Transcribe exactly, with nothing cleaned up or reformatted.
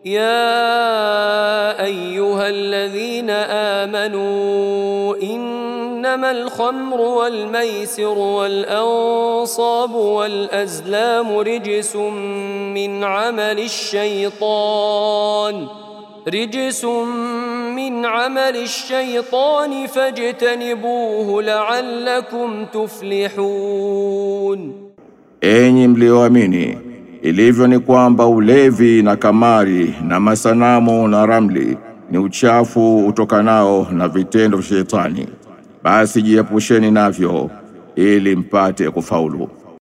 يا أيها الذين آمنوا إنما الخمر والميسر والأنصاب والأزلام رجس من عمل الشيطان رجس من عمل الشيطان فاجتنبوه لعلكم تفلحون. Enyi mlioamini, ilivyo ni kwamba ulevi na kamari na masanamu na ramli ni uchafu utokanao na vitendo vya shetani, basi jiepusheni navyo ili mpate kufaulu.